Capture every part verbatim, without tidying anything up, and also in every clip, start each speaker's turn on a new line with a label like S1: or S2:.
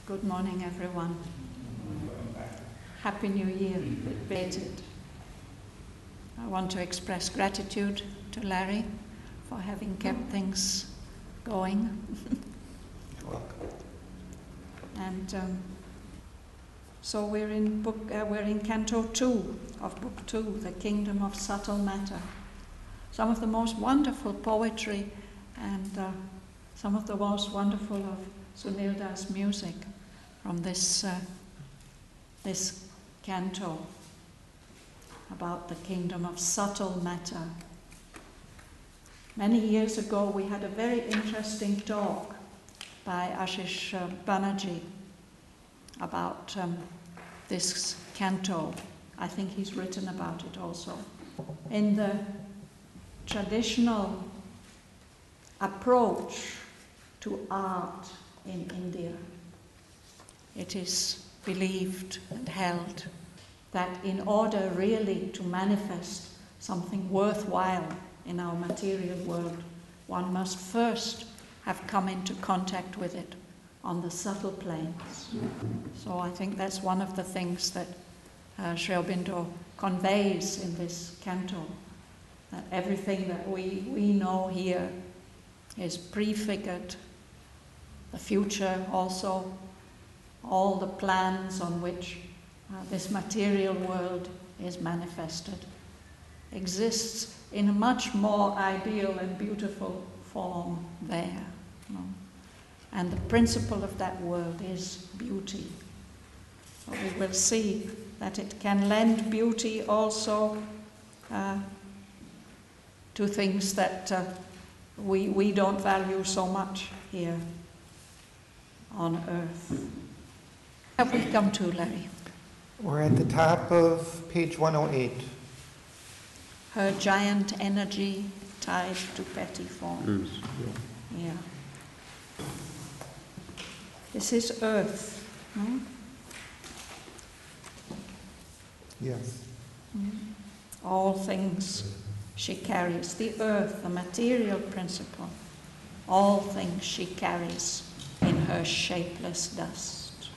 S1: Good morning, everyone. Happy New Year, belated. I want to express gratitude to Larry for having kept things going.
S2: You're welcome.
S1: And um, so we're in book. Uh, we're in Canto Two of Book Two, The Kingdom of Subtle Matter. Some of the most wonderful poetry and uh, some of the most wonderful of Sunilda's music from this uh, this canto about the kingdom of subtle matter. Many years ago, we had a very interesting talk by Ashish uh, Banerjee about um, this canto. I think he's written about it also. In the traditional approach to art in India, it is believed and held that in order really to manifest something worthwhile in our material world, one must first have come into contact with it on the subtle planes. So I think that's one of the things that uh, Sri Aurobindo conveys in this canto, that everything that we, we know here is prefigured, the future also, all the plans on which uh, this material world is manifested, exists in a much more ideal and beautiful form there. You know? And the principle of that world is beauty. So we will see that it can lend beauty also uh, to things that uh, we, we don't value so much here on earth. Have we come to, Larry?
S2: We're at the top of page one oh eight.
S1: Her giant energy tied to petty forms.
S3: Yes.
S1: Yeah. This is earth. Hmm?
S2: Yes.
S1: Mm. All things she carries. The earth, the material principle. All things she carries in her shapeless dust.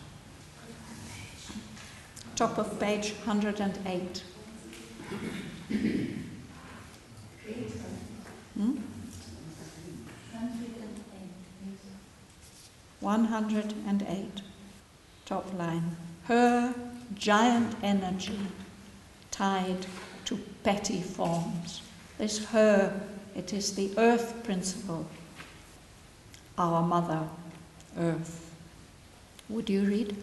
S1: Top of page one hundred eight. Hmm? one hundred eight, top line. Her giant energy tied to petty forms. This her, it is the earth principle, our mother, earth. Would you read?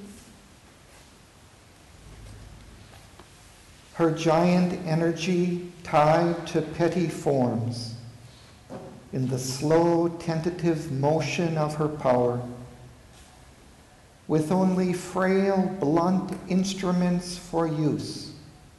S2: Her giant energy tied to petty forms, in the slow, tentative motion of her power, with only frail, blunt instruments for use,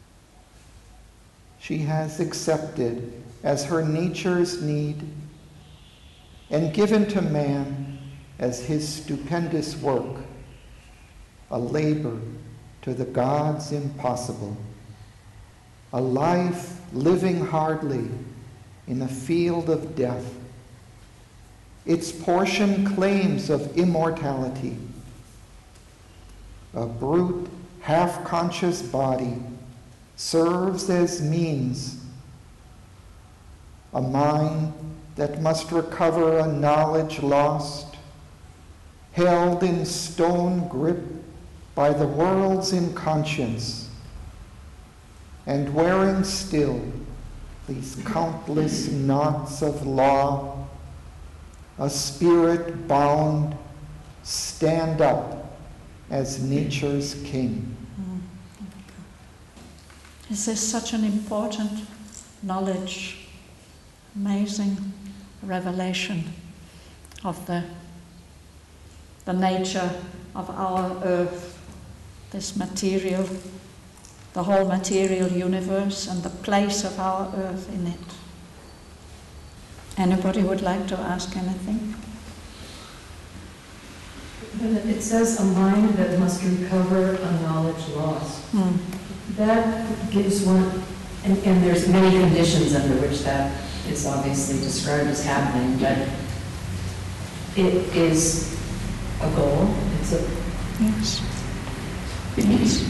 S2: she has accepted as her nature's need and given to man as his stupendous work, a labor to the gods impossible, a life living hardly in a field of death. Its portion claims of immortality, a brute, half-conscious body serves as means, a mind that must recover a knowledge lost, held in stone grip by the world's inconscience, and wearing still these countless knots of law, a spirit bound, stand up as nature's king.
S1: Mm. This is such an important knowledge, amazing revelation of the, the nature of our earth, this material, the whole material universe and the place of our earth in it. Anybody would like to ask anything?
S4: It says a mind that must recover a knowledge lost.
S1: Hmm.
S4: That gives one, and, and there's many conditions under which that is obviously described as happening, but it is a goal. It's a
S1: Yes. Yes.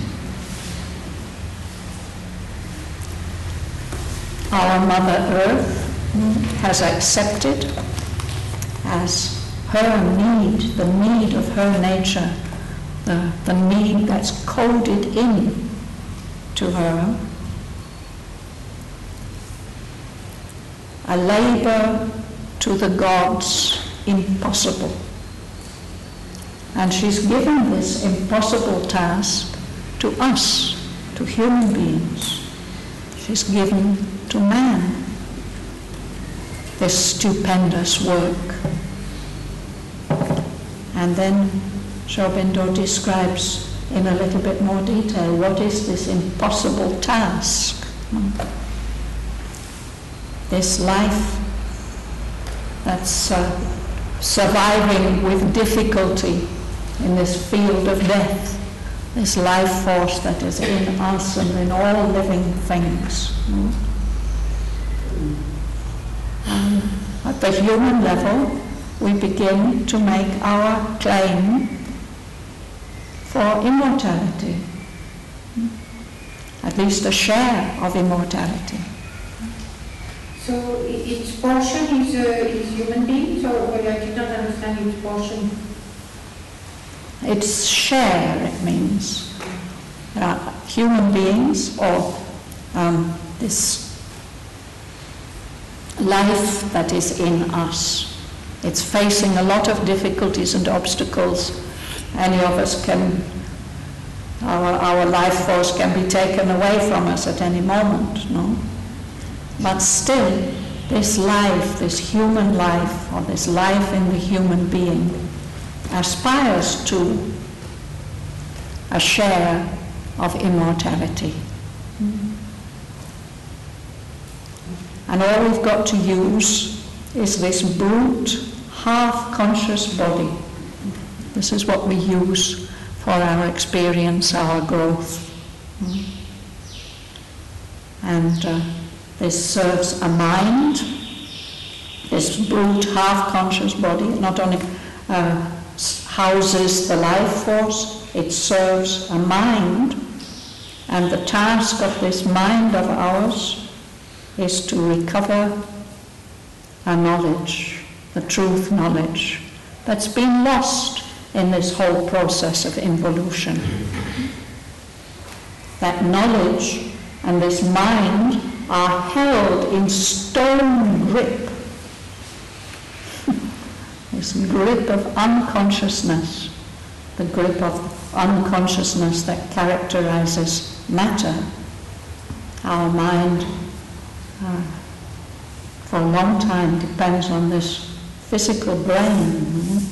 S1: Our Mother Earth has accepted as her need, the need of her nature, the, the need that's coded in to her, a labor to the gods impossible. And she's given this impossible task to us, to human beings. She's given to man this stupendous work. And then Sri Aurobindo describes in a little bit more detail what is this impossible task. This life that's uh, surviving with difficulty in this field of death, this life force that is in us and in all living things. And at the human level, we begin to make our claim for immortality, at least a share of immortality.
S3: So its portion is, uh, is human beings, or well, I did not understand its portion.
S1: Its share, it means. There are human beings, or um, this life that is in us. It's facing a lot of difficulties and obstacles. Any of us can, our, our life force can be taken away from us at any moment, no? But still, this life, this human life, or this life in the human being, aspires to a share of immortality. And all we've got to use is this brute, half-conscious body. This is what we use for our experience, our growth. And uh, this serves a mind, this brute, half-conscious body, not only uh, houses the life force, it serves a mind, and the task of this mind of ours is to recover a knowledge, the truth knowledge, that's been lost in this whole process of involution. That knowledge and this mind are held in stone grip, this grip of unconsciousness, the grip of unconsciousness that characterizes matter. Our mind uh, for a long time depends on this physical brain.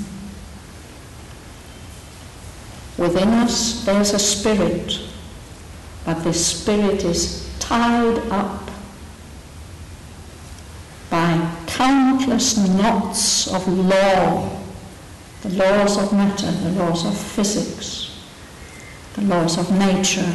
S1: Within us there's a spirit, but this spirit is tied up by countless knots of law, the laws of matter, the laws of physics, the laws of nature.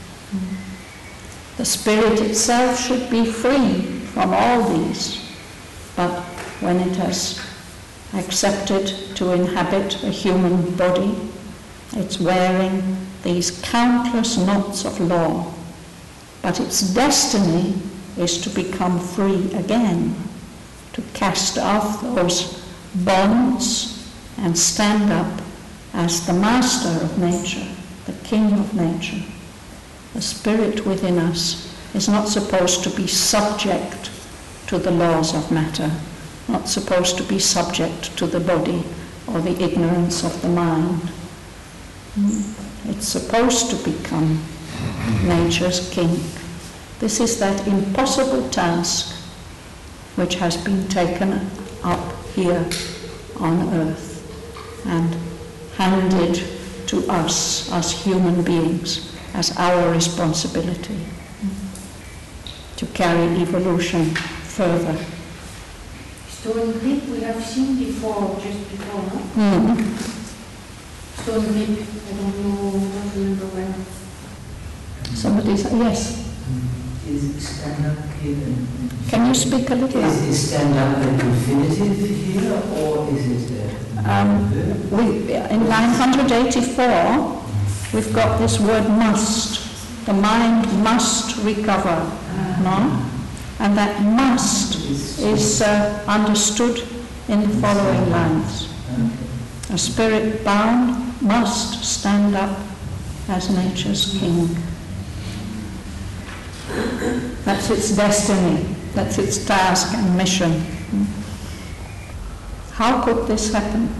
S1: The spirit itself should be free from all these, but when it has accepted to inhabit a human body, it's wearing these countless knots of law. But its destiny is to become free again, to cast off those bonds and stand up as the master of nature, the king of nature. The spirit within us is not supposed to be subject to the laws of matter, not supposed to be subject to the body or the ignorance of the mind. It's supposed to become nature's king. This is that impossible task which has been taken up here on earth and handed to us as human beings as our responsibility to carry evolution further.
S3: Stone grip we have seen before, just before, no?
S1: Mm.
S3: Stone grip, I don't know, I don't remember when.
S1: Somebody said, yes.
S5: In Is stand up here? And
S1: Can you speak a little
S5: Is,
S1: louder?
S5: is stand up an infinitive here, or is it a
S1: Um,
S5: verb?
S1: we, in line one eighty-four, we've got this word must. The mind must recover, no? And that must is uh, understood in the following lines. A spirit bound must stand up as nature's king. That's its destiny, that's its task and mission. How could this happen?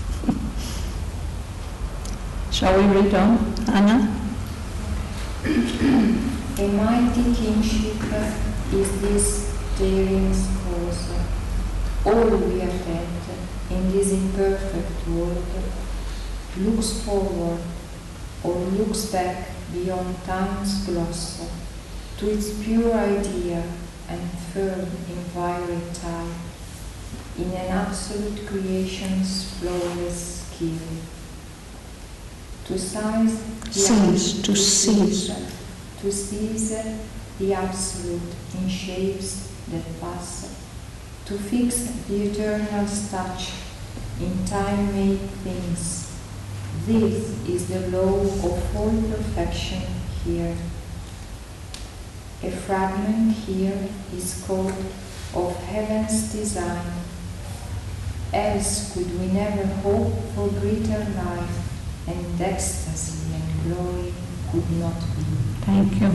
S1: Shall we read on, Anna?
S6: A mighty kingship is this daring cause. All we attend in this imperfect world looks forward or looks back beyond time's gloss to its pure idea and firm inviolate type in an absolute creation's flawless skill. To seize the
S1: Seize, to seize.
S6: to seize the absolute in shapes that pass, to fix the eternal's touch in time-made things. This is the law of all perfection here. A fragment here is called of heaven's design, else could we never hope for greater life, and ecstasy and glory could not be.
S1: Thank you.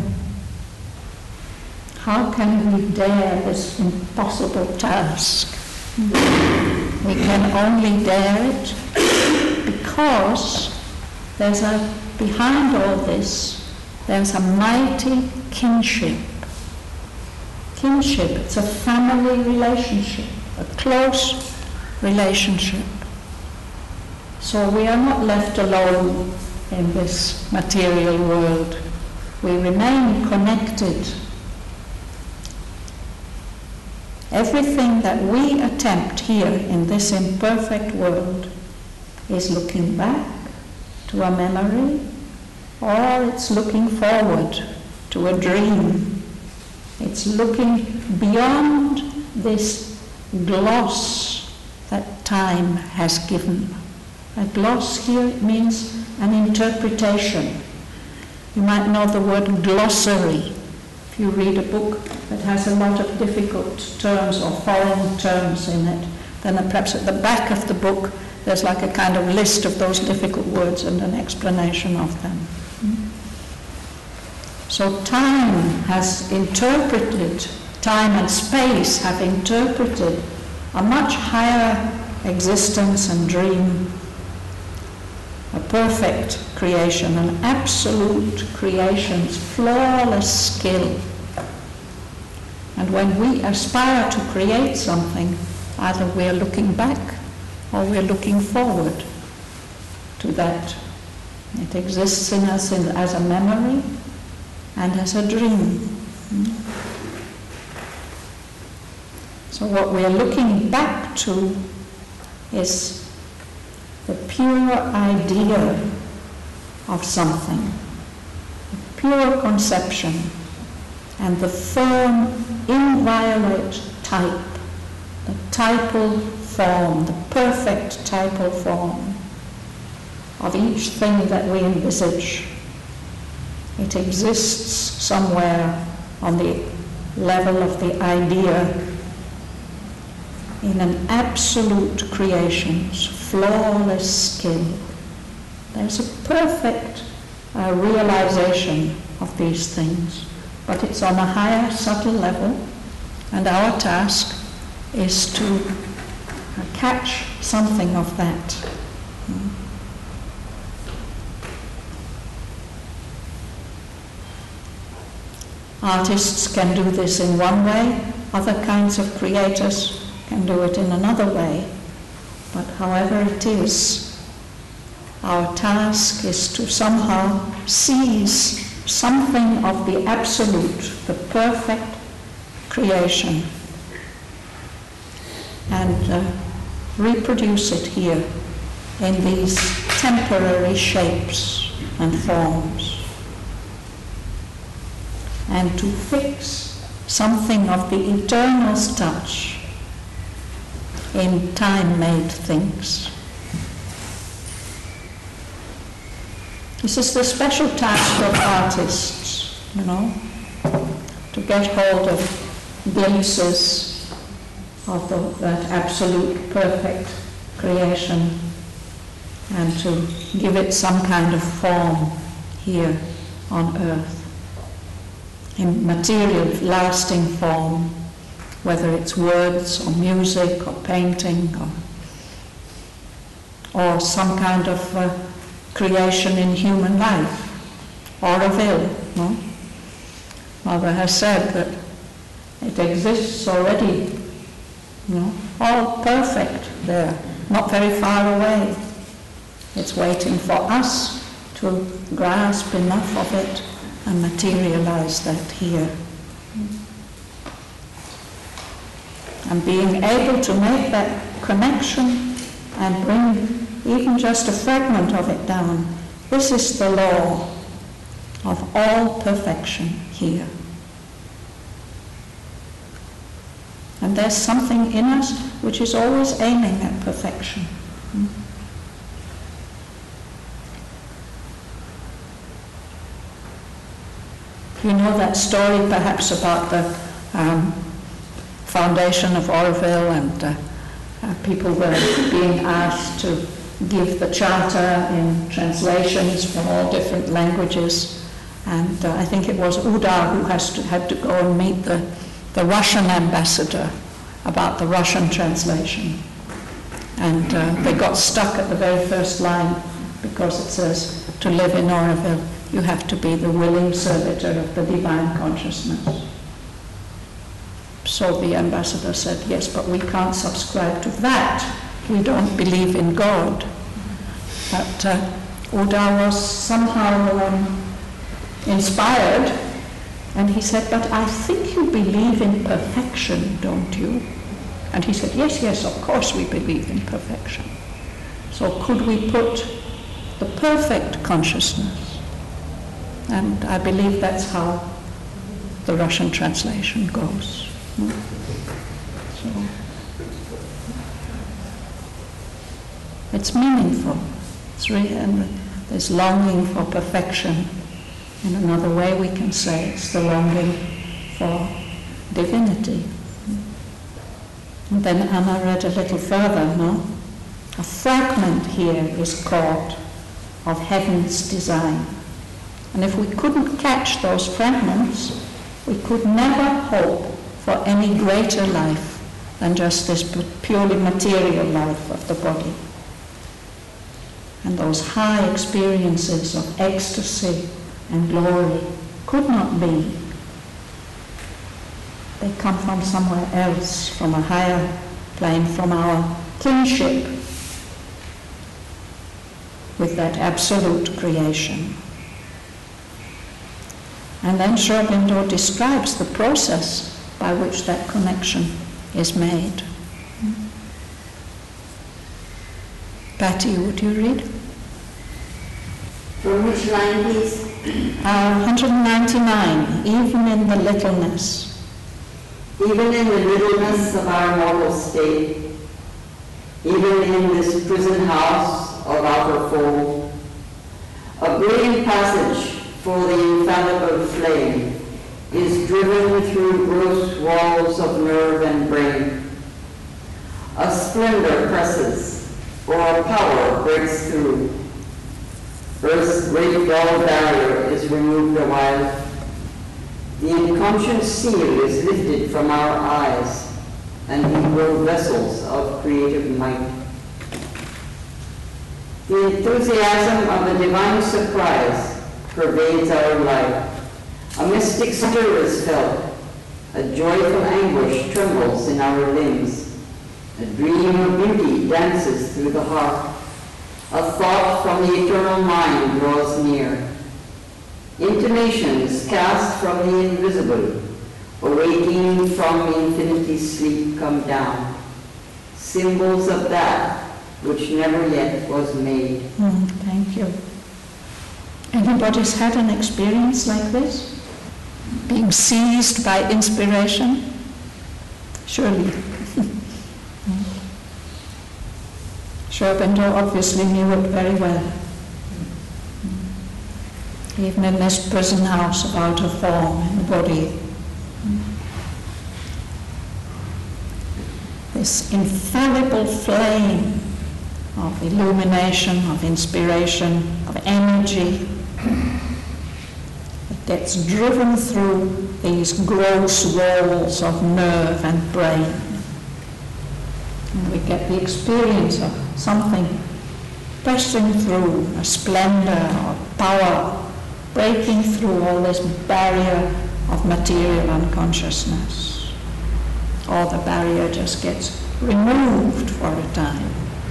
S1: How can we dare this impossible task? We can only dare it because there's a, behind all this, there's a mighty kinship. Kinship, it's a family relationship, a close relationship. So we are not left alone in this material world. We remain connected. Everything that we attempt here in this imperfect world is looking back to a memory, or it's looking forward to a dream. It's looking beyond this gloss that time has given. A gloss here means an interpretation. You might know the word glossary. If you read a book that has a lot of difficult terms or foreign terms in it, then perhaps at the back of the book there's like a kind of list of those difficult words and an explanation of them. So time has interpreted, time and space have interpreted a much higher existence and dream, a perfect creation, an absolute creation's flawless skill. And when we aspire to create something, either we're looking back or we're looking forward to that. It exists in us in, as a memory and as a dream. So what we're looking back to is the pure idea of something, the pure conception, and the firm, inviolate type, the typal form, the perfect typal form of each thing that we envisage. It exists somewhere on the level of the idea in an absolute creation's flawless skill. There's a perfect uh, realization of these things, but it's on a higher, subtle level, and our task is to uh, catch something of that. Artists can do this in one way, other kinds of creators can do it in another way, but however it is, our task is to somehow seize something of the absolute, the perfect creation, and uh, reproduce it here in these temporary shapes and forms. and to fix something of the eternal's touch in time-made things. This is the special task of artists, you know, to get hold of glimpses of the, that absolute perfect creation and to give it some kind of form here on earth, in material, lasting form, whether it's words or music or painting or, or some kind of uh, creation in human life, or of ill. No? Mother has said that it exists already, you know, all perfect there, not very far away. It's waiting for us to grasp enough of it and materialize that here. And being able to make that connection and bring even just a fragment of it down, this is the law of all perfection here. And there's something in us which is always aiming at perfection. You know that story perhaps about the um, foundation of Oroville, and uh, uh, people were being asked to give the charter in translations from all different languages, and uh, I think it was Uda who has to, had to go and meet the, the Russian ambassador about the Russian translation, and uh, they got stuck at the very first line because it says, to live in Oroville you have to be the willing servitor of the divine consciousness. So the ambassador said, yes, but we can't subscribe to that. We don't believe in God. But uh, Uda was somehow um, inspired, and he said, but I think you believe in perfection, don't you? And he said, yes, yes, of course we believe in perfection. So could we put the perfect consciousness? And I believe that's how the Russian translation goes. So it's meaningful. It's really, and there's longing for perfection. In another way we can say it's the longing for divinity. And then Anna read a little further, no? A fragment here is caught of heaven's design. And if we couldn't catch those fragments, we could never hope for any greater life than just this purely material life of the body. And those high experiences of ecstasy and glory could not be. They come from somewhere else, from a higher plane, from our kinship with that absolute creation. And then Sri Aurobindo describes the process by which that connection is made. Patty, would you read?
S7: From which line, please?
S1: Uh, one hundred ninety-nine, even in the littleness.
S7: Even in the littleness of our mortal state, even in this prison house of outer fold, a brilliant passage for the infallible flame is driven through gross walls of nerve and brain. A splendor presses, or a power breaks through. Earth's great dull barrier is removed awhile. The inconscious seal is lifted from our eyes, and we grow vessels of creative might. The enthusiasm of the divine surprise pervades our life. A mystic stir is felt. A joyful anguish trembles in our limbs. A dream of beauty dances through the heart. A thought from the eternal mind draws near. Intimations cast from the invisible, awaking from infinity's sleep, come down. Symbols of that which never yet was made.
S1: Mm, thank you. Anybody's had an experience like this? being seized by inspiration? Surely. Sri Aurobindo obviously knew it very well. Even in this prison house of outer form in the body, this infallible flame of illumination, of inspiration, of energy that gets driven through these gross walls of nerve and brain. And we get the experience of something pressing through, a splendor or power, breaking through all this barrier of material unconsciousness. Or the barrier just gets removed for a time.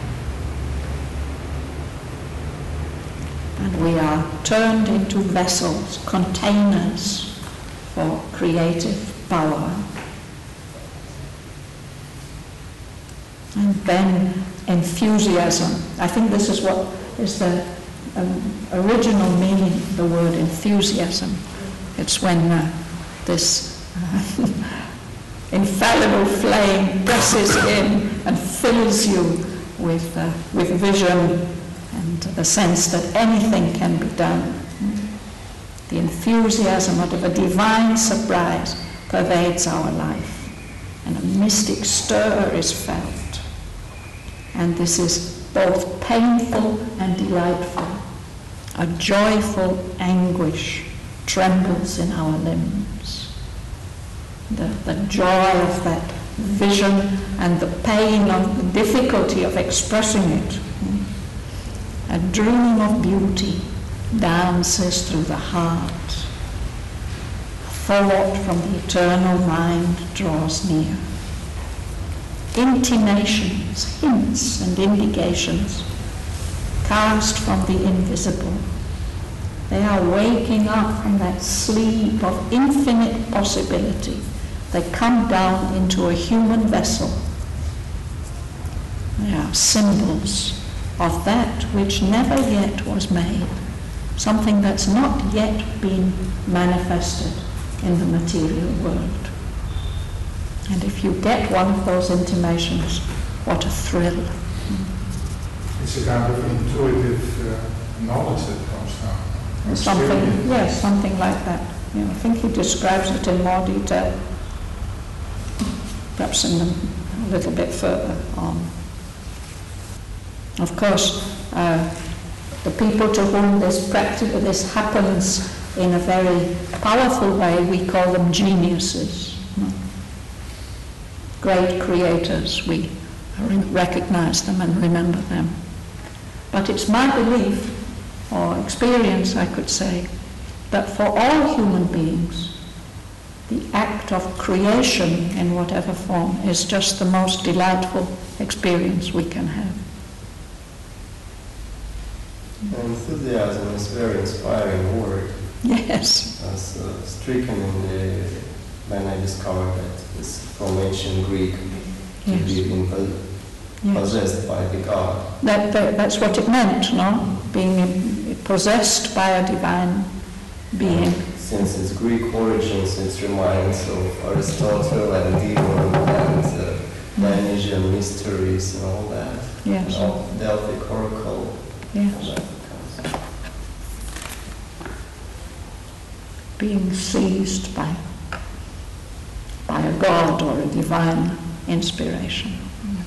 S1: And we are turned into vessels, containers for creative power. And then enthusiasm. I think this is what is the um, original meaning of the word enthusiasm. It's when uh, this uh, infallible flame presses in and fills you with, uh, with vision and the sense that anything can be done. The enthusiasm of a divine surprise pervades our life, and a mystic stir is felt. And this is both painful and delightful. A joyful anguish trembles in our limbs. The, the joy of that vision and the pain of the difficulty of expressing it. A dream of beauty dances through the heart. Thought from the eternal mind draws near. Intimations, hints and indications cast from the invisible. They are waking up from that sleep of infinite possibility. They come down into a human vessel. They are symbols of that which never yet was made, something that's not yet been manifested in the material world. And if you get one of those intimations, what a thrill.
S8: It's a kind of intuitive uh, knowledge that comes down.
S1: Something, yes, something like that. You know, I think he describes it in more detail, perhaps in the, a little bit further on. Of course, uh, the people to whom this practice, this happens in a very powerful way, we call them geniuses. No? Great creators, we recognize them and remember them. But it's my belief, or experience I could say, that for all human beings, the act of creation in whatever form is just the most delightful experience we can have.
S9: Enthusiasm is a very inspiring word.
S1: Yes.
S9: I was uh, stricken in the, when I discovered that it's from ancient Greek, to
S1: yes.
S9: be impo-
S1: yes.
S9: possessed by the god.
S1: That, that, that's what it meant, no? Being possessed by a divine being.
S9: And since its Greek origins, it reminds of Aristotle and Dion and uh, Dionysian mysteries and all that.
S1: Yes.
S9: And all Delphic oracle.
S1: Yes. Being seized by, by a god or a divine inspiration.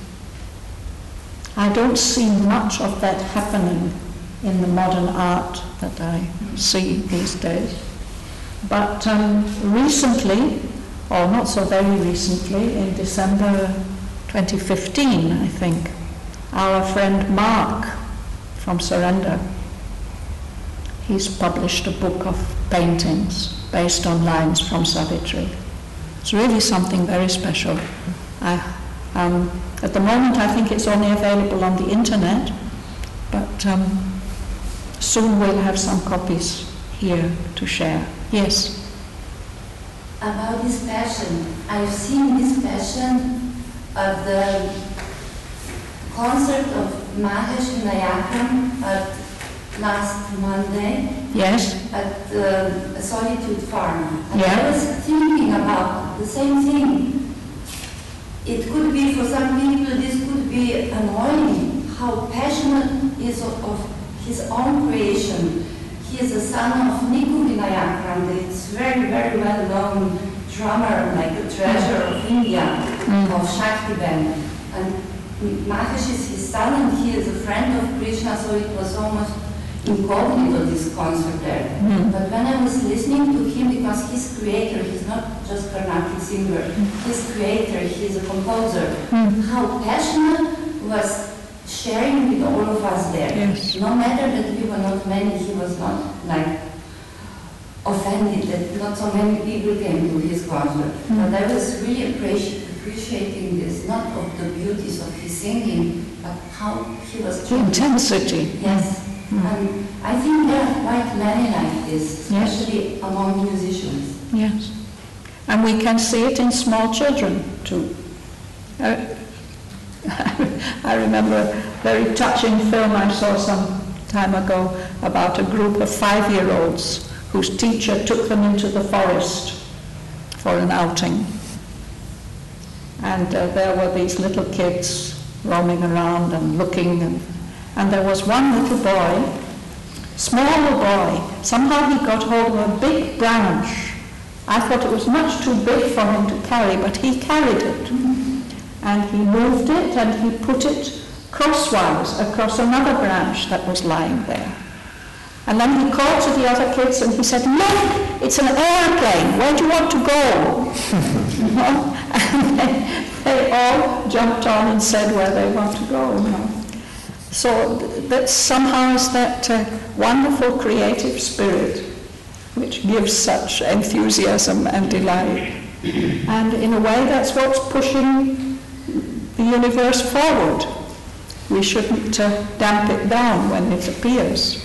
S1: I don't see much of that happening in the modern art that I see these days. But um, recently, or not so very recently, in December twenty fifteen, I think, our friend Mark from Surrender, he's published a book of paintings based on lines from Savitri. It's really something very special. I, um, at the moment, I think it's only available on the internet, but um, soon we'll have some copies here to share. Yes?
S10: About this passion, I've seen this passion at the concert of Mahesh Nayakam at last Monday
S1: Yes?
S10: at uh, a Solitude Farm. And
S1: Yeah.
S10: I was thinking about the same thing. It could be, for some people, this could be annoying, how passionate he is of, of his own creation. He is the son of Niku Vinayakrande. It's very, very well-known drummer, like a treasure of India,
S1: Mm.
S10: of Shakti band. And Mahesh is his son, and he is a friend of Krishna, so it was almost incognito, this concert there.
S1: Mm.
S10: But when I was listening to him, because he's creator, he's not just Carnatic singer, he's creator, he's a composer,
S1: Mm.
S10: how passionate was sharing with all of us there.
S1: Yes.
S10: No matter that we were not many, he was not like offended that not so many people came to his concert.
S1: Mm.
S10: But I was really appreci- appreciating this, not of the beauties of his singing, but how he was
S1: The intensity.
S10: Yes.
S1: Mm.
S10: And I think there are quite many like this,
S1: Yes.
S10: especially among musicians.
S1: Yes. And we can see it in small children too. Uh, I remember a very touching film I saw some time ago about a group of five-year-olds whose teacher took them into the forest for an outing. And uh, there were these little kids roaming around and looking, and, and there was one little boy, small boy, somehow he got hold of a big branch. I thought it was much too big for him to carry, but he carried it. And he moved it and he put it crosswise across another branch that was lying there. And then he called to the other kids and he said, "Look, it's an airplane. Where do you want to go?" You know? And they, they all jumped on and said where they want to go. You know? So th- that somehow is that uh, wonderful creative spirit which gives such enthusiasm and delight. And in a way that's what's pushing the universe forward. We shouldn't uh, damp it down when it appears.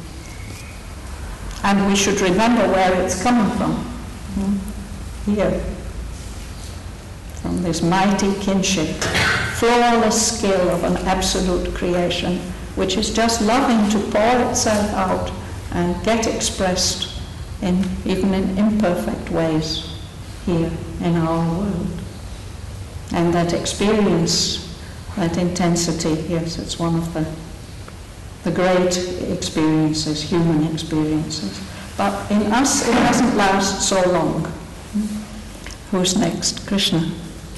S1: And we should remember where it's coming from. Hmm? Here. From this mighty kinship, flawless skill of an absolute creation, which is just loving to pour itself out and get expressed in even in imperfect ways here in our world. And that experience, that intensity, yes, it's one of the the great experiences, human experiences. But in us, it doesn't last so long. Who's next? Krishna.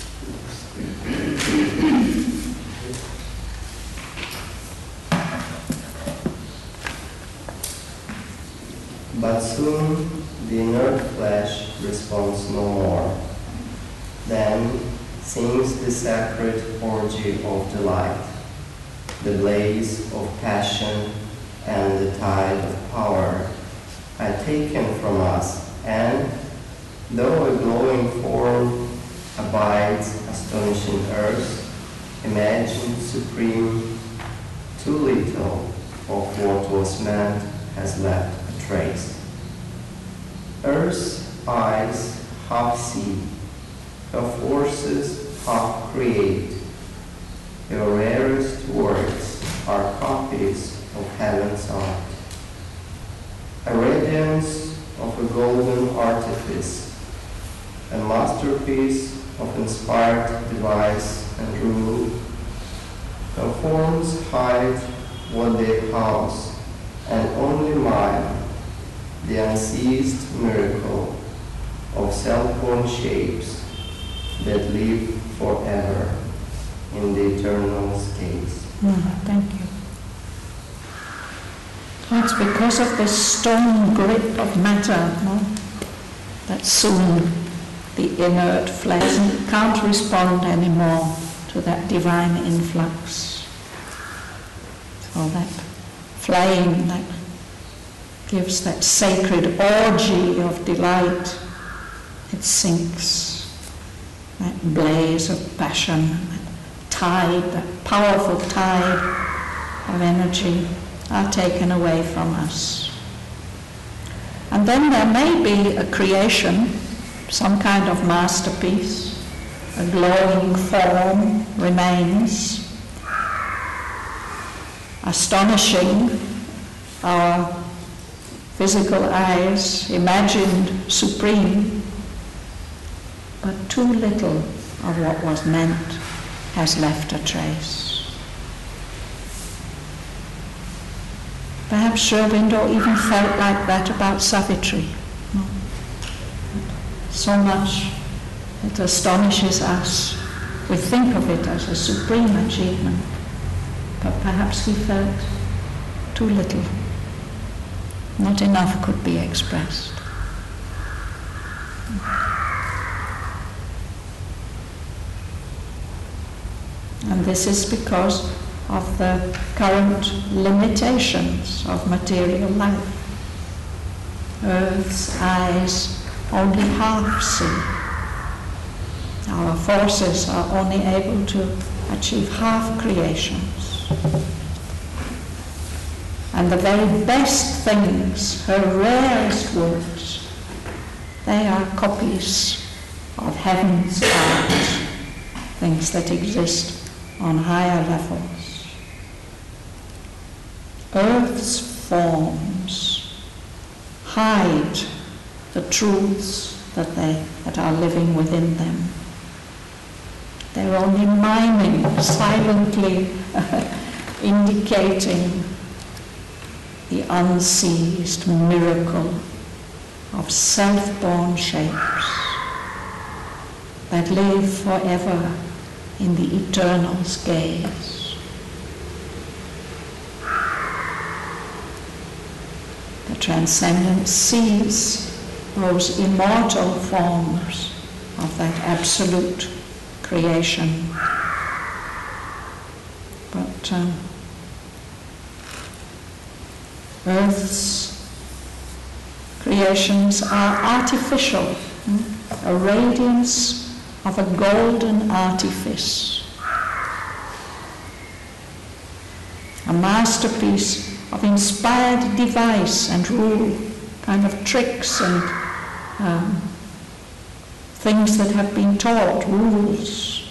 S9: But soon the inert flesh responds no more. Then sings the sacred orgy of delight, the blaze of passion and the tide of power are taken from us, and though a glowing form abides astonishing earth, imagine supreme, too little of what was meant has left a trace. Earth's eyes half see, her forces half create, her rarest works are copies of heaven's art. A radiance of a golden artifice, a masterpiece of inspired device and rule. Her forms hide what they house, and only mine, the unceased miracle of self-born shapes that live forever in the eternal states.
S1: Mm, thank you. It's because of this stone grip of matter, no? That soon the inert flesh can't respond anymore to that divine influx. So that flame that gives that sacred orgy of delight, it sinks. That blaze of passion, that tide, that powerful tide of energy are taken away from us. And then there may be a creation, some kind of masterpiece, a glowing form remains, astonishing, our physical eyes imagined supreme, but too little of what was meant has left a trace. Perhaps Sri Aurobindo even felt like that about Savitri. No? So much it astonishes us. We think of it as a supreme achievement, but perhaps he felt too little. Not enough could be expressed. And this is because of the current limitations of material life. Earth's eyes only half see. Our forces are only able to achieve half creations. And the very best things, her rarest works, they are copies of heaven's art, things that exist on higher levels. Earth's forms hide the truths that they that are living within them. They're only miming, silently indicating the unseized miracle of self-born shapes that live forever in the Eternal's gaze. The transcendent sees those immortal forms of that absolute creation. But um, Earth's creations are artificial, hmm? a radiance of a golden artifice, a masterpiece of inspired device and rule, kind of tricks and um, things that have been taught, rules.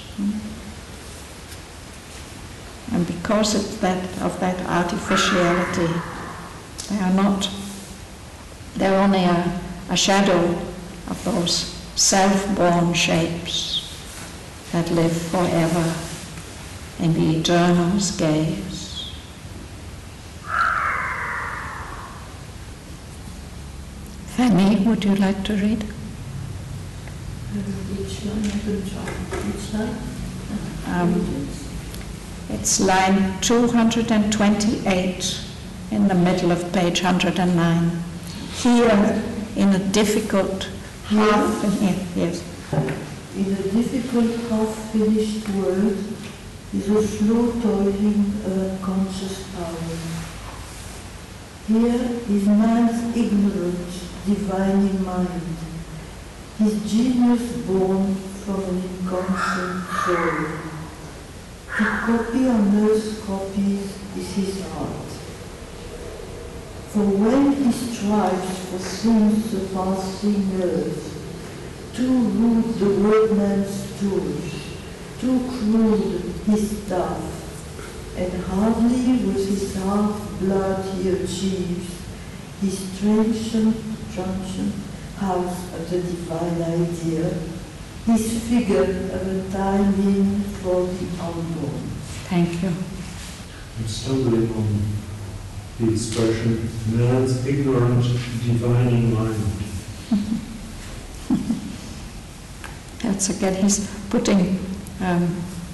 S1: And because of that, of that artificiality, they are not, they're only a, a shadow of those self-born shapes that live forever in the Eternal's gaze. Fanny, would you like to read? Um, it's line two hundred twenty-eight in the middle of page one hundred nine. Here, in a difficult half, yeah, yes.
S11: In a difficult half-finished world is a slow toiling of unconscious power. Here is man's ignorant, divining mind, his genius born from an inconscient soul. To copy on earth's copies is his art. For when he strives for things surpassing earth, too rude the workman's tools, too crude his staff, and hardly with his half-blood he achieves his transient, transient house of the divine idea, his figure of a time in for the unborn.
S1: Thank you.
S12: I'm stumbling on the expression, man's ignorant, divining mind.
S1: That's again, he's putting um,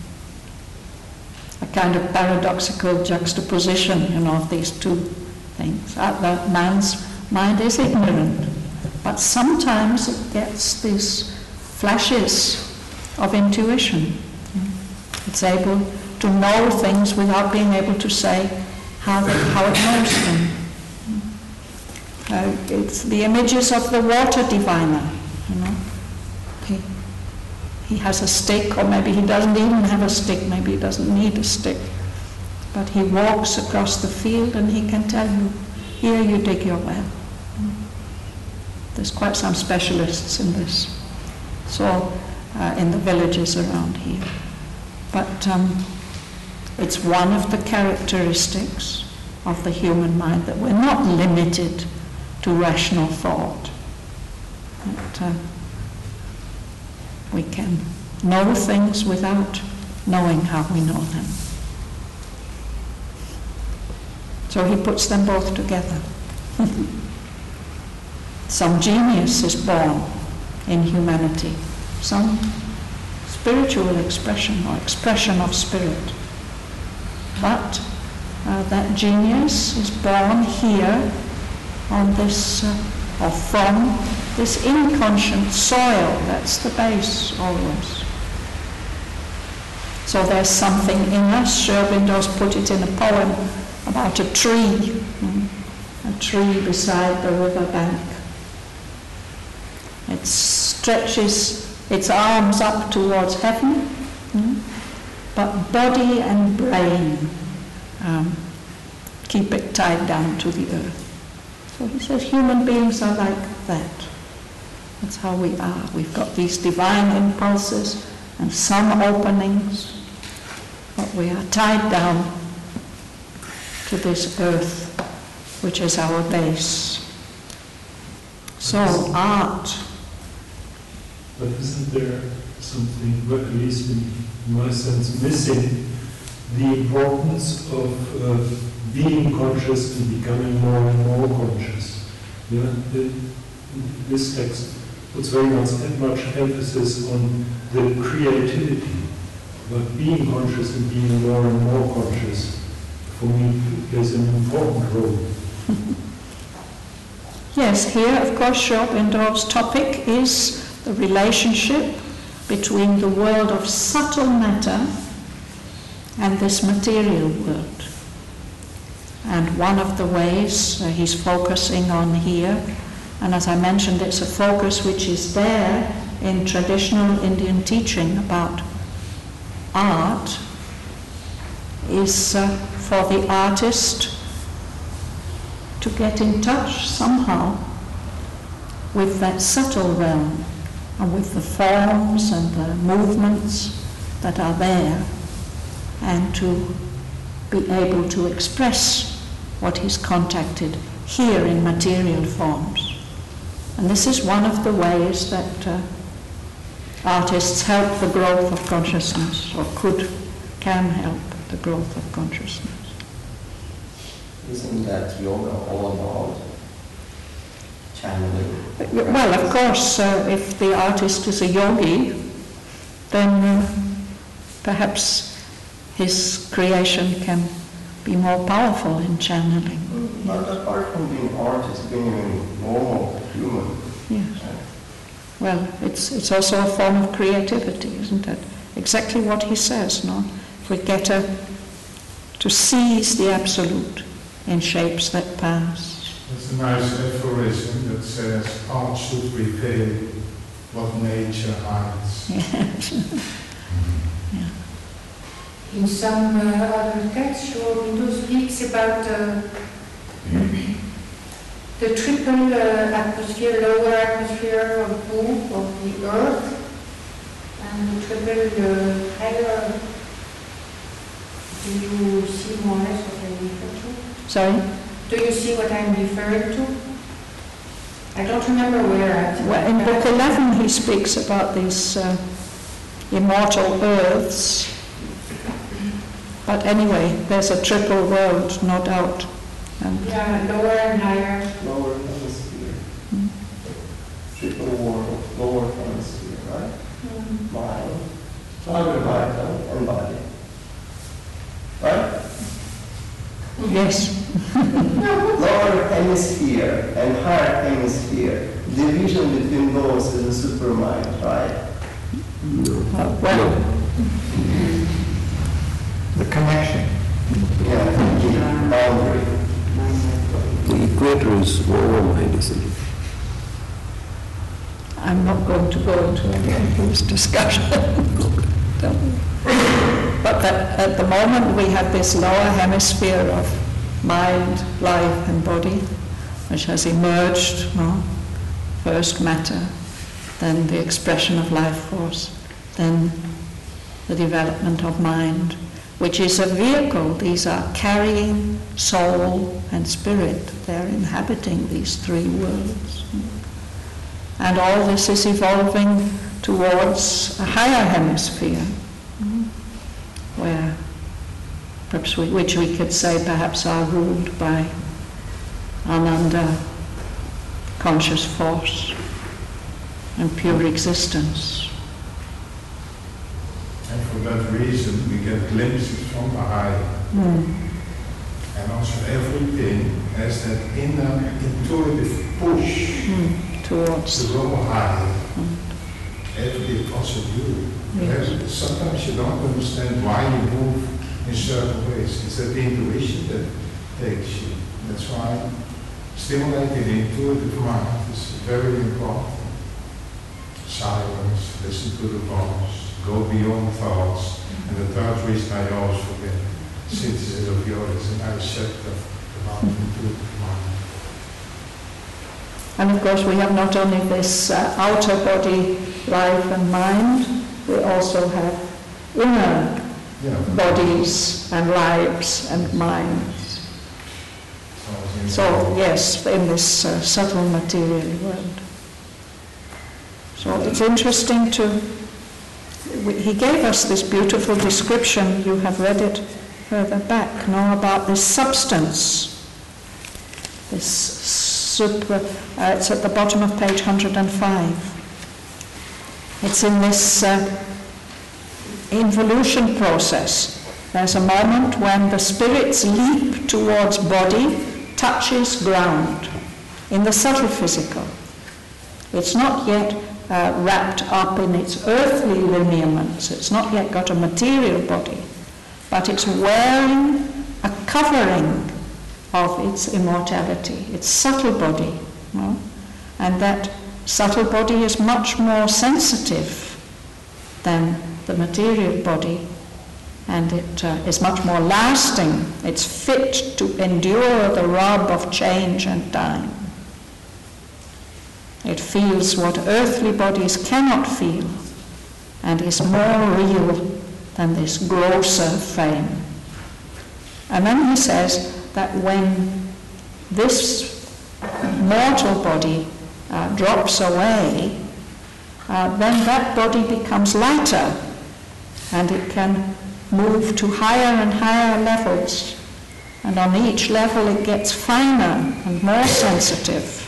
S1: a kind of paradoxical juxtaposition, you know, of these two things. Uh, the man's mind is ignorant, but sometimes it gets these flashes of intuition. It's able to know things without being able to say how, they, how it knows them. Uh, it's the images of the water diviner, you know. He, he has a stick, or maybe he doesn't even have a stick, maybe he doesn't need a stick. But he walks across the field and he can tell you, here you dig your well. There's quite some specialists in this. So, uh, in the villages around here. But um, it's one of the characteristics of the human mind, that we're not limited to rational thought. That uh, we can know things without knowing how we know them. So he puts them both together. Some genius is born in humanity, some spiritual expression or expression of spirit. But uh, that genius is born here on this, uh, or from this inconscient soil. That's the base always. So there's something in us. Sri Aurobindo's put it in a poem about a tree, mm, a tree beside the river bank. It stretches its arms up towards heaven, mm, but body and brain um, keep it tied down to the earth. So he says human beings are like that. That's how we are. We've got these divine impulses and some openings, but we are tied down to this earth, which is our base. So art.
S12: But isn't there something, at least in my sense, missing the importance of uh, being conscious and becoming more and more conscious? Yeah, the, this text puts very much, much emphasis on the creativity, but being conscious and being more and more conscious, for me, plays an important role.
S1: Yes, here, of course, Sri Aurobindo's topic is the relationship between the world of subtle matter and this material world. And one of the ways uh, he's focusing on here, and as I mentioned, it's a focus which is there in traditional Indian teaching about art, is uh, for the artist to get in touch somehow with that subtle realm and with the forms and the movements that are there, and to be able to express what he's contacted here in material forms. And this is one of the ways that uh, artists help the growth of consciousness, or could, can help the growth of consciousness.
S9: Isn't that yoga all about channeling?
S1: Well, of course, uh, if the artist is a yogi, then uh, perhaps his creation can be more powerful in channeling.
S9: But apart from being artist, being a normal human.
S1: Yes. Well, it's it's also a form of creativity, isn't it? Exactly what he says, no? If we get a, to seize the absolute in shapes that pass.
S8: There's a nice aphorism that says, art should reveal what nature hides.
S1: Yes. Yeah.
S3: In some uh, other texts, Sri Aurobindo speaks about uh, the triple uh, atmosphere, lower atmosphere of boom of the earth, and the triple uh, higher. Do you see more or less what I refer to?
S1: Sorry?
S3: Do you see what I'm referring to? I don't remember where I...
S1: Well, in Book eleven he speaks about these uh, immortal earths. But anyway, there's a triple world, no doubt. And
S3: yeah, lower and higher.
S9: Lower hemisphere. Mm. Triple world, lower hemisphere, right? Mm. Mind, vital, and body. Right?
S1: Yes.
S9: Lower hemisphere and higher hemisphere. Division between those is a supermind, right?
S2: No.
S1: Uh, well,
S2: no. The connection.
S9: Yeah, the boundary.
S13: The equator is lower mind, isn't it?
S1: I'm not going to go into this discussion. But that at the moment we have this lower hemisphere of mind, life and body, which has emerged, no? First matter, then the expression of life force, then the development of mind, which is a vehicle. These are carrying soul and spirit. They're inhabiting these three worlds. And all this is evolving towards a higher hemisphere, where perhaps we, which we could say perhaps are ruled by Ananda, conscious force, and pure existence.
S8: And for that reason, we get glimpses from the high.
S1: Mm.
S8: And also everything has that inner intuitive push
S1: mm. towards
S8: to go high.
S1: Mm.
S8: Every possibility.
S1: Yes.
S8: Yes. Sometimes you don't understand why you move in certain ways. It's that intuition that takes you. That's why stimulating the intuitive mind is very important. Silence, listen to the bones, go beyond thoughts. And the third reason I always forget, synthesis of yoga is an concept of the intuitive mind.
S1: And of course we have not only this uh, outer body, life and mind, we also have inner
S8: yeah.
S1: bodies and lives and minds. So yes, in this uh, subtle material world. So it's interesting to, we, he gave us this beautiful description, you have read it further back, no, about this substance, this supra, uh, it's at the bottom of page one hundred five. It's in this uh, involution process. There's a moment when the spirit's leap towards body touches ground in the subtle physical. It's not yet uh, wrapped up in its earthly lineaments. It's not yet got a material body, but it's wearing a covering of its immortality, its subtle body. You know? And that subtle body is much more sensitive than the material body, and it uh, is much more lasting. It's fit to endure the rub of change and time. It feels what earthly bodies cannot feel, and is more real than this grosser frame. And then he says that when this mortal body uh, drops away, uh, then that body becomes lighter, and it can move to higher and higher levels, and on each level it gets finer and more sensitive.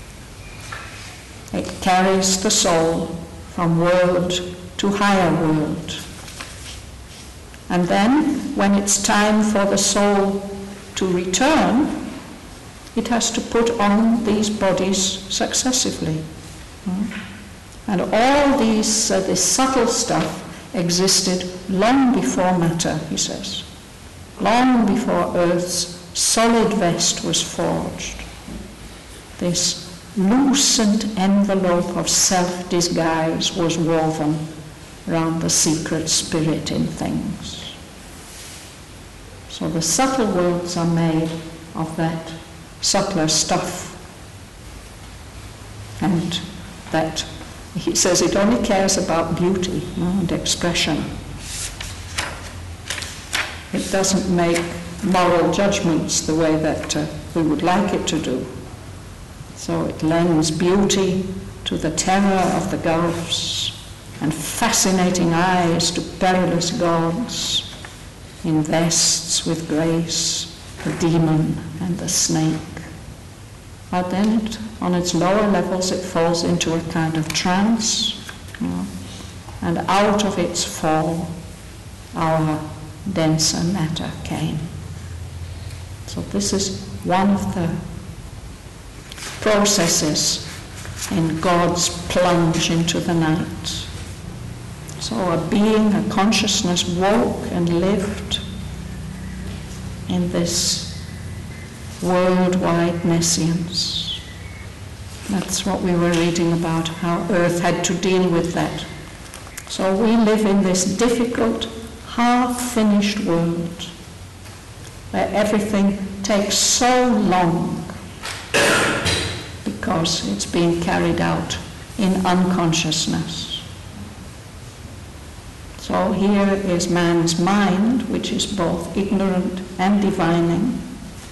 S1: It carries the soul from world to higher world. And then, when it's time for the soul to return, it has to put on these bodies successively. And all these, uh, this subtle stuff existed long before matter, he says. Long before Earth's solid vest was forged. This lucent envelope of self-disguise was woven round the secret spirit in things. So the subtle worlds are made of that subtler stuff. And that, he says, it only cares about beauty, you know, and expression. It doesn't make moral judgments the way that uh, we would like it to do. So it lends beauty to the terror of the gulfs and fascinating eyes to perilous gods, invests with grace the demon and the snake. But then it, on its lower levels it falls into a kind of trance, you know, and out of its fall our denser matter came. So this is one of the processes in God's plunge into the night. So a being, a consciousness woke and lived in this worldwide nescience. That's what we were reading about, how Earth had to deal with that. So we live in this difficult, half-finished world where everything takes so long because it's being carried out in unconsciousness. So here is man's mind, which is both ignorant and divining.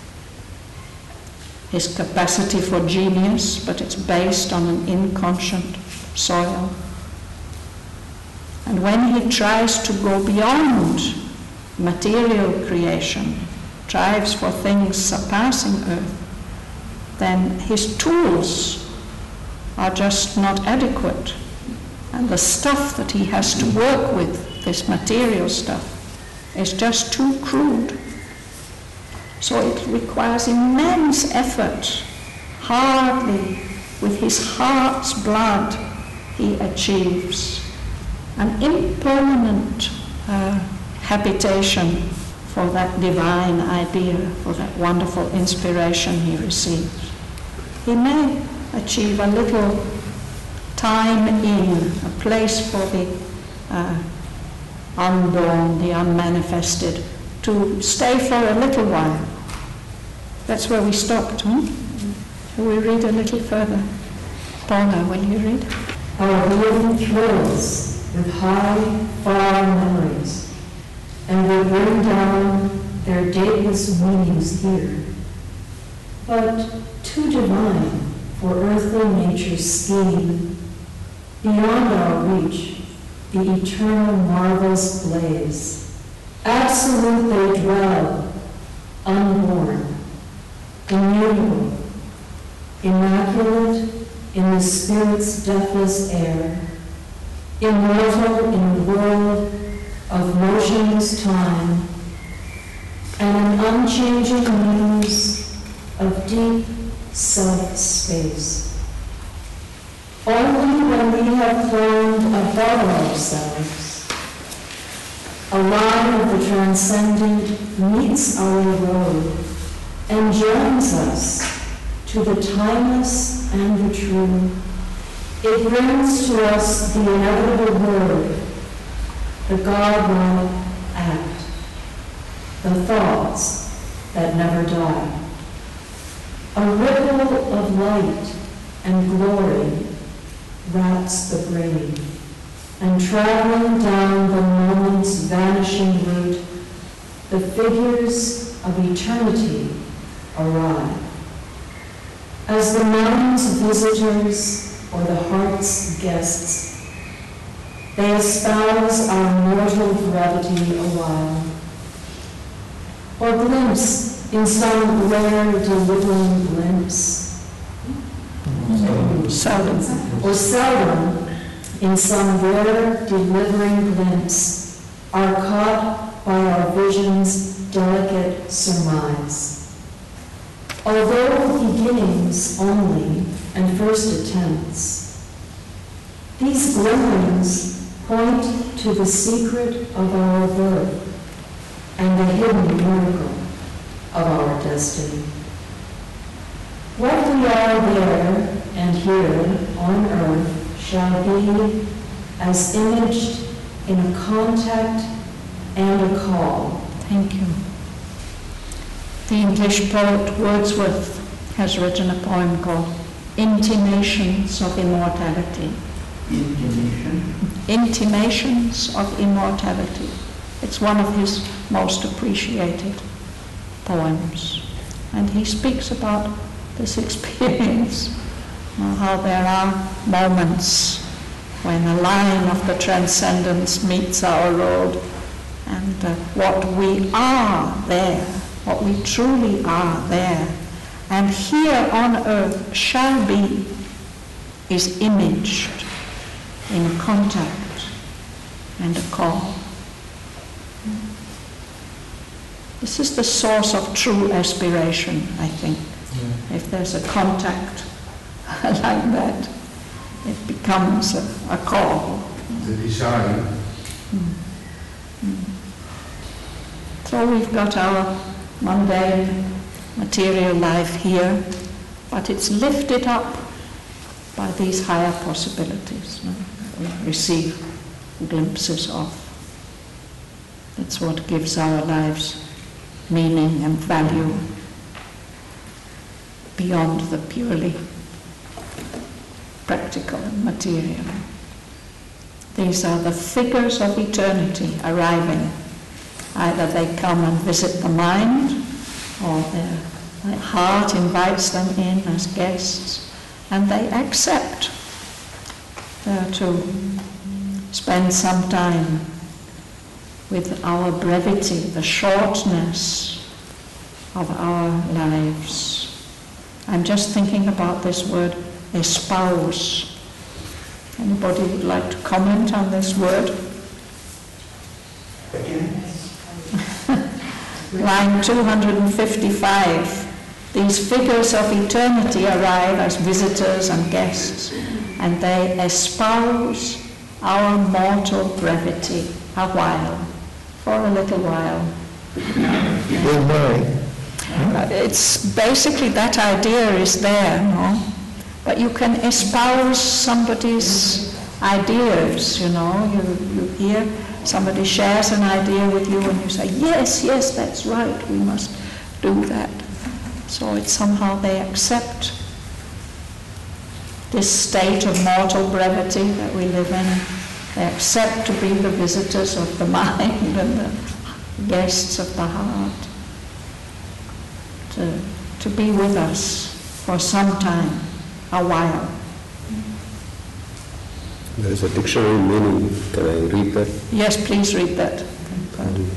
S1: His capacity for genius, but it's based on an inconscient soil. And when he tries to go beyond material creation, strives for things surpassing earth, then his tools are just not adequate. And the stuff that he has to work with, this material stuff, is just too crude. So it requires immense effort. Hardly with his heart's blood he achieves an impermanent uh, habitation for that divine idea, for that wonderful inspiration he receives. He may achieve a little time in, a place for the uh, unborn, the unmanifested, to stay for a little while. That's where we stopped, hmm? Shall we read a little further? Paula, will you read?
S4: Our being thrills with high, far memories, and they bring down their dateless meanings here. But too divine for earthly nature's scheme, beyond our reach, the eternal marvels blaze. Absolute they dwell, unborn, immutable, immaculate in the Spirit's deathless air, immortal in a world of motionless time, and an unchanging muse of deep self-space. Only when we have climbed above ourselves, a line of the transcendent meets our road and joins us to the timeless and the true. It brings to us the inevitable word, the God-like act, the thoughts that never die. A ripple of light and glory wraps the brain, and traveling down the moment's vanishing route, the figures of eternity arrive. As the mind's visitors or the heart's guests, they espouse our mortal brevity a while, or glimpse in some rare delivering glimpse,
S1: Seldom.
S4: or seldom in some rare delivering glimpse, are caught by our vision's delicate surmise. Although beginnings only and first attempts, these glimmerings point to the secret of our birth and the hidden miracle of our destiny. What we are there and here on earth shall be as imaged in a contact and a call.
S1: Thank you. The English poet Wordsworth has written a poem called Intimations of Immortality.
S5: Intimation?
S1: Intimations of Immortality. It's one of his most appreciated poems. And he speaks about this experience, you know, how there are moments when a line of the transcendence meets our road, and uh, what we are there, what we truly are there, and here on earth shall be, is imaged in contact and a call. This is the source of true aspiration, I think. Yeah. If there's a contact like that, it becomes a, a call.
S8: The desire.
S1: Mm. Mm. So we've got our mundane material life here, but it's lifted up by these higher possibilities, no? We receive glimpses of. That's what gives our lives meaning and value beyond the purely practical and material. These are the figures of eternity arriving. Either they come and visit the mind, or their heart invites them in as guests, and they accept. They're to spend some time with our brevity, the shortness of our lives. I'm just thinking about this word, espouse. Anybody would like to comment on this word? Line two hundred fifty-five. These figures of eternity arrive as visitors and guests, and they espouse our mortal brevity a while, for a little while.
S2: They marry.
S1: Uh, It's basically that idea is there, no? But you can espouse somebody's ideas, you know. You, you hear somebody shares an idea with you and you say, yes, yes, that's right, we must do that. So it's somehow they accept this state of mortal brevity that we live in. They accept to be the visitors of the mind and the guests of the heart, to, to be with us for some time, a while.
S13: There is a dictionary meaning. Can I read that?
S1: Yes, please read that.
S13: Um,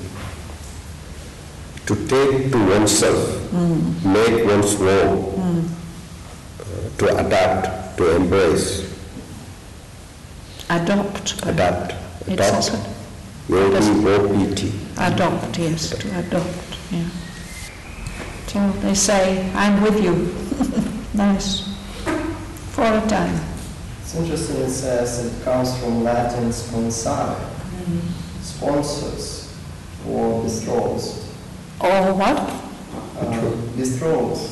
S13: to take to oneself,
S1: Mm.
S13: make one's own,
S1: Mm.
S13: uh, to adapt, to embrace.
S1: Adopt.
S13: Adapt.
S1: It
S13: Adopt.
S1: says it.
S13: O P O P T.
S1: Adopt, yes, to adopt, yeah. So they say, I'm with you. Nice. For a time.
S9: It's interesting, it says it comes from Latin sponsare, sponsors, or betrothed.
S1: Or what?
S9: Uh, betrothed.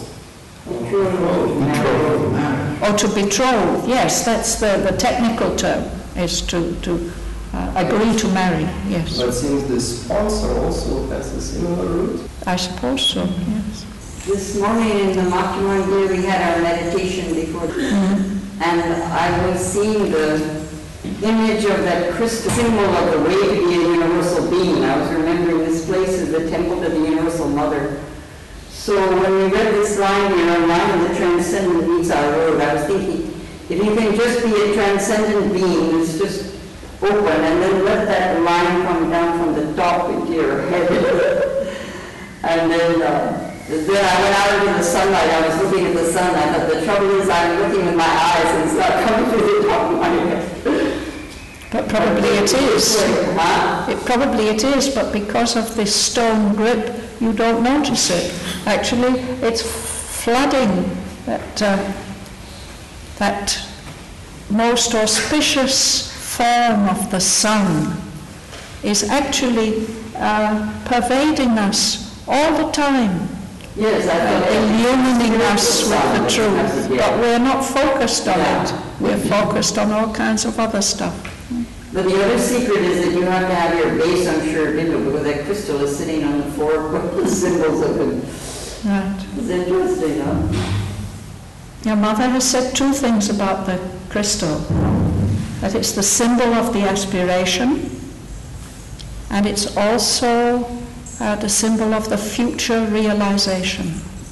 S1: Or to betroth, yes, that's the, the technical term, is to, to uh, agree to marry, yes.
S9: But it seems the sponsor also has a similar root.
S1: I suppose so, yes.
S7: This morning in the Mahatma, we had our meditation before,
S1: Mm-hmm.
S7: and I was seeing the image of that crystal symbol of the way to be a universal being. I was remembering this place is the temple to the Universal Mother. So when we read this line, you know, line of the transcendent meets our road, I was thinking, if you can just be a transcendent being that's just open, and then let that line come down from the top into your head, and then. Uh, Then I went out into the sunlight, I was looking at the sun, I thought the trouble is I'm looking with my eyes and it's not coming through the top of my head.
S1: But probably it is.
S7: Huh?
S1: It probably it is, but because of this stone grip, you don't notice it. Actually, it's flooding that, uh, that most auspicious form of the sun is actually uh, pervading us all the time.
S7: Yes, I
S1: uh, illumining us with the truth,
S7: yeah.
S1: but we're not focused on
S7: Yeah.
S1: it. We're focused on all kinds of other stuff.
S7: But the other secret is that you have to have your base, I'm sure, you know, because that crystal is sitting on the floor with the symbols of it.
S1: Right.
S7: It's interesting, huh?
S1: Your mother has said two things about the crystal. That it's the symbol of the aspiration, and it's also Uh, the symbol of the future realization.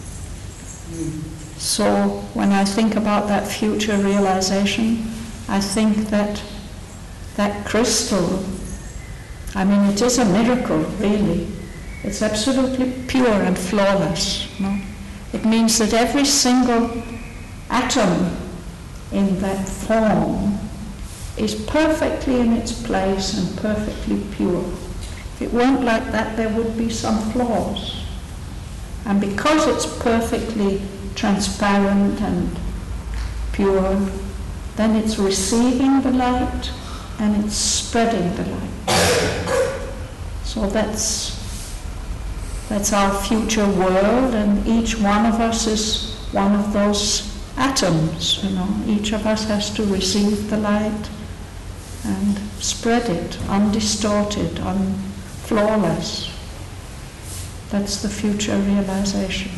S1: So when I think about that future realization, I think that that crystal, I mean, it is a miracle, really. It's absolutely pure and flawless. No? It means that every single atom in that form is perfectly in its place and perfectly pure. If it weren't like that, there would be some flaws. And because it's perfectly transparent and pure, then it's receiving the light and it's spreading the light. So that's, that's our future world, and each one of us is one of those atoms, you know. Each of us has to receive the light and spread it, undistorted, un flawless. That's the future realization.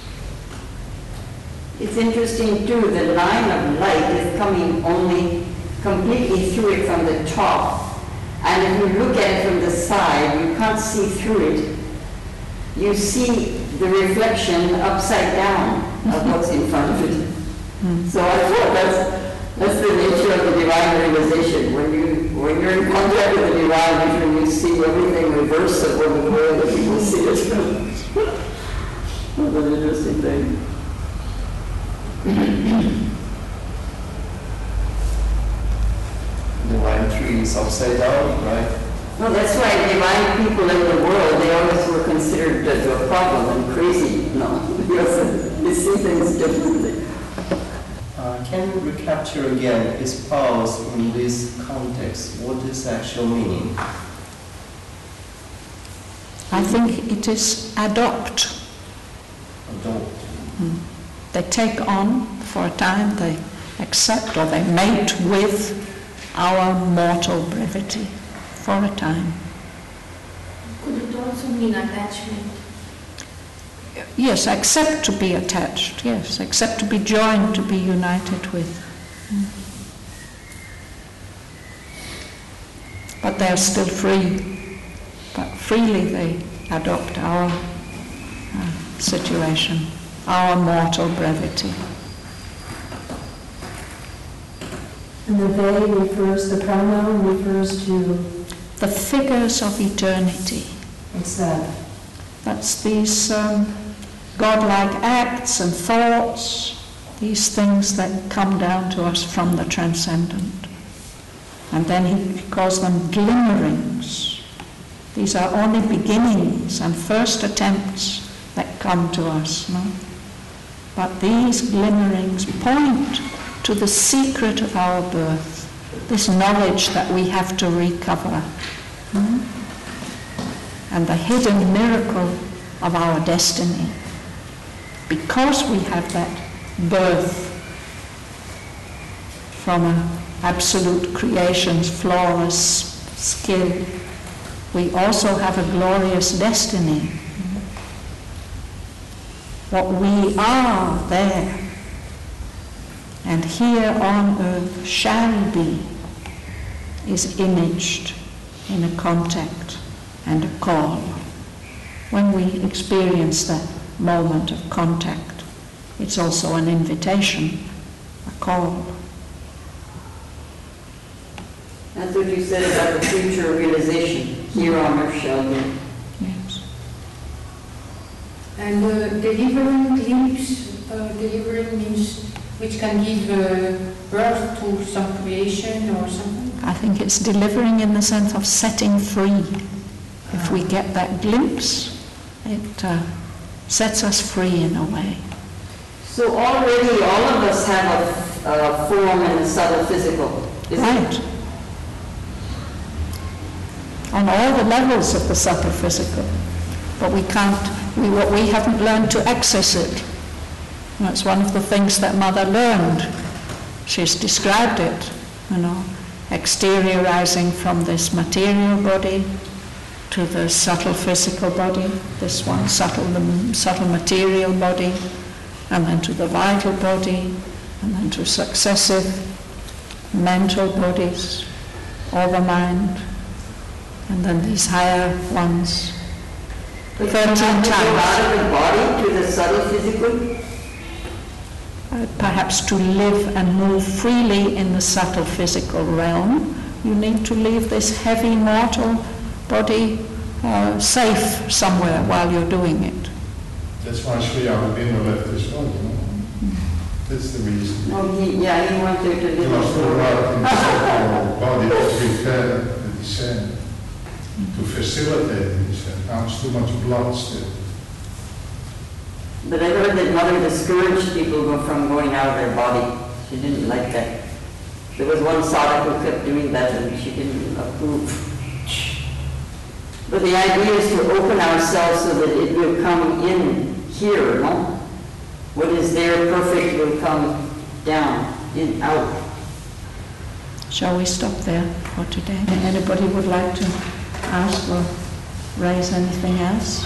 S7: It's interesting too, the line of light is coming only completely through it from the top. And if you look at it from the side, you can't see through it. You see the reflection upside down of what's in front of it. Mm. So I thought that's that's the nature of the divine realization. When you when you're in contact with the divine vision, you see everything reverse of what the way that people see it. That's an interesting thing.
S9: Divine tree is upside down, right?
S7: Well, that's why divine people in the world, they always were considered a problem and crazy, no, because they see things differently.
S9: Uh, can you recapture again espouse in this context? What is actual meaning?
S1: I think it is adopt.
S9: Adopt.
S1: Mm. They take on for a time, they accept or they mate with our mortal brevity for a time.
S3: Could it also mean attachment?
S1: Yes, accept to be attached, yes, accept to be joined, to be united with. Mm. But they are still free, but freely they adopt our uh, situation, our mortal brevity.
S4: And the they refers, the pronoun refers to?
S1: The figures of eternity.
S4: What's that?
S1: That's these um, godlike acts and thoughts, these things that come down to us from the transcendent. And then he calls them glimmerings. These are only beginnings and first attempts that come to us, no? But these glimmerings point to the secret of our birth, this knowledge that we have to recover, hmm? and the hidden miracle of our destiny. Because we have that birth from an absolute creation's flawless skill, we also have a glorious destiny. What we are there and here on earth shall be is imaged in a contact and a call. When we experience that moment of contact, it's also an invitation, a call.
S7: That's what you said about the future realization. Here on earth shall be.
S1: Yes.
S3: And uh, delivering glimpse, uh, delivering means which can give uh, birth to some creation or something?
S1: I think it's delivering in the sense of setting free. If we get that glimpse, it uh, sets us free in a way.
S7: So already all of us have a, a form and a subtle physical, isn't
S1: right.
S7: it?
S1: On all the levels of the subtle physical. But we can't, we, we haven't learned to access it. That's one of the things that Mother learned. She's described it, you know, exteriorizing from this material body to the subtle physical body, this one, subtle, the subtle material body, and then to the vital body, and then to successive mental bodies, overmind, and then these higher ones.
S7: But thirteen times. Go out of the body to the subtle physical?
S1: Uh, perhaps to live and move freely in the subtle physical realm, you need to leave this heavy mortal body uh, safe somewhere while you're doing it.
S8: That's why Sri Aurobindo left his body, no? That's the reason.
S7: Oh, he, yeah, he wanted to live.
S8: He was to work in the subtle body to prepare the descent, to facilitate the descent. Now it's too much blood still.
S7: But I heard that Mother discouraged people from going out of their body. She didn't like that. There was one sadhak who kept doing that and she didn't approve. But the idea is to open ourselves so that it will come in here, no? What is there perfect will come down, in, out.
S1: Shall we stop there for today? Anybody would like to ask or raise anything else?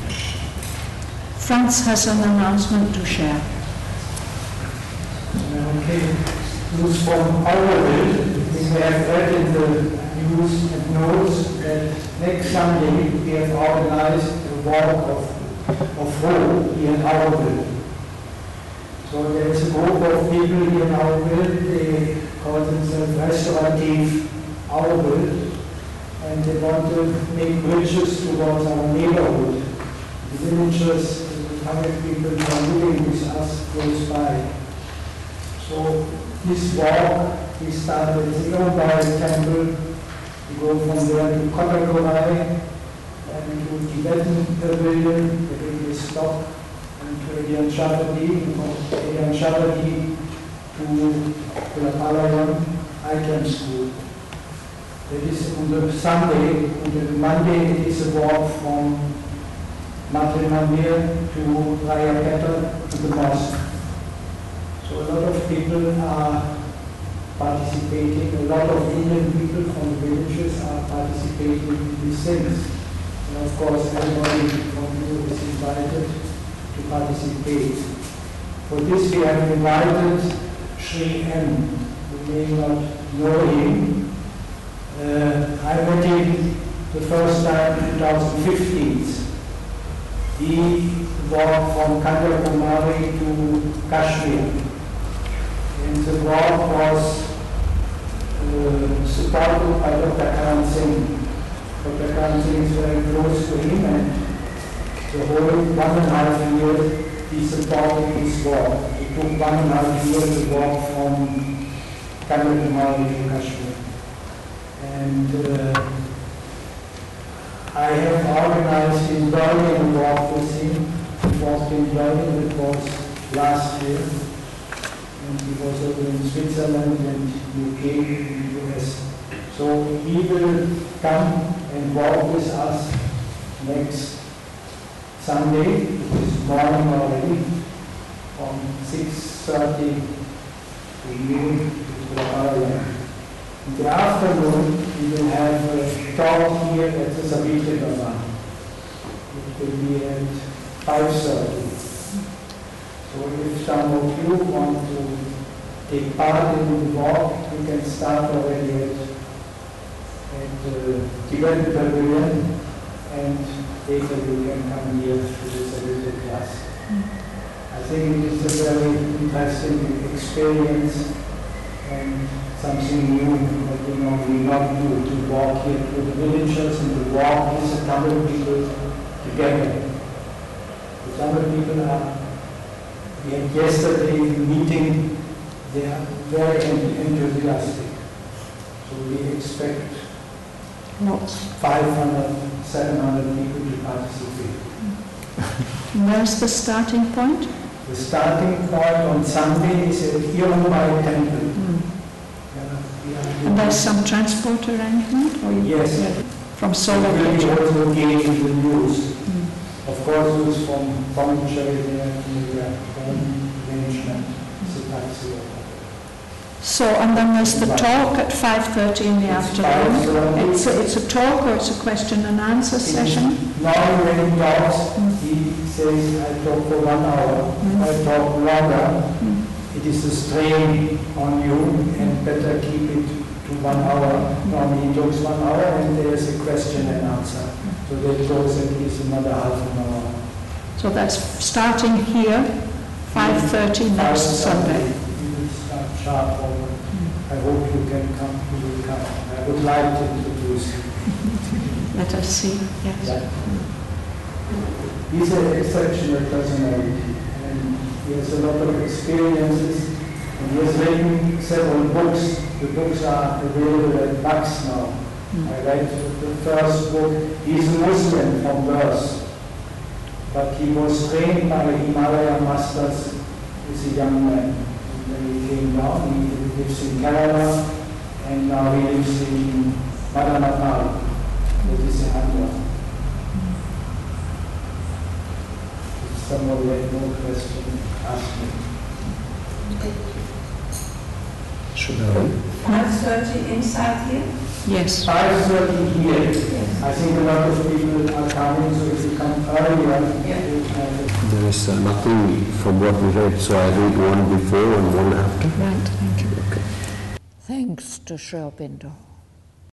S1: Franz has an announcement to share.
S12: Okay, this is from Aurobindo.
S14: you may have read in the news and notes that next Sunday we have organized a walk of, of hope here in Auerville. So there is a group of people here in Auerville, they call themselves Restaurative Auerville, and they want to make bridges towards our neighborhood. The villagers, the hundred people who are living with us close by. So this walk, we started at the Ionbai temple, we go from there to Kotakorai, and to Tibetan pavilion, where we stop, and to Elian Shabadi, from Elian Shabadi to Kulapalayan Icon School. That is on the Sunday. On the Monday it is a walk from Matre Mandir to Raya Peta to the mosque. So a lot of people are participating, a lot of Indian people from the villages are participating in these things. And of course everybody from you is invited to participate. For this we have invited Sri M. You may not know him. Uh, I met him the first time in two thousand fifteen. He walked from Kanyakumari to Kashmir. And the walk was uh, supported by Doctor Karan Singh. Doctor Karan Singh is very close to him, and the whole one and a half year he supported his walk. It took one and a half years to walk from Kanyakumari to Kashmir. And uh, I have organized in Berlin a walk with him. He walked in Berlin, it was last year. And he was over in Switzerland and U K and U S. So he will come and walk with us next Sunday, which is morning already, from six thirty to evening to the Parliament. In the afternoon, we will have a talk here at the Savitri Bhavan. It will be at five thirty. So if some of you want to take part in the walk, you can start already at, at the Tibetan Pavilion, and later you can come here to the Savitri class. Mm. I think it is a very interesting experience and something new that we normally not do, to walk here to the villages and to walk with the Tamil people together. The Tamil people are, we had yesterday a meeting, they are very enthusiastic. So we expect five hundred, seven hundred people to participate.
S1: Where's the starting point?
S14: The starting point on Sunday is at Ionbai Temple.
S1: Mm. And there's some transport arrangement? Or you
S14: yes.
S1: From Solo?
S14: It will be also gained the news. Mm. Of course, news from Pondicherry there to the home management.
S1: So, and then there's the talk at five thirty in the it's afternoon. It's a, it's a talk or it's a question and answer session?
S14: Now when he talks, mm. he says, I talk for one hour, mm. I talk longer. Mm. It is a strain on you, and better keep it to one hour. Normally it takes one hour, and there's a question and answer. So that goes at least another half an hour.
S1: So that's starting here, five thirty next Sunday.
S14: We will start sharp over. Mm. I hope you can come, you will come. I would like to introduce you.
S1: Let us see, yes.
S14: Yeah. He's an exceptional personality. He has a lot of experiences, and he has written several books. The books are available at Bux now. Mm. I read the first book. He's a Muslim from birth, but he was trained by Himalaya masters as a young man. And then he came down, he lives in Canada, and now he lives in Madanatal, that is in Andhra. If somebody had no question, ask me.
S13: Should I?
S10: five thirty inside here?
S1: Yes.
S14: five thirty here. Yes. I think a lot of people are coming, so if you come earlier,
S10: yeah.
S14: you can.
S13: There is uh, nothing from what we read, so I read one before and one after.
S1: Right, thank you.
S13: Okay.
S1: Thanks to Sri Aurobindo.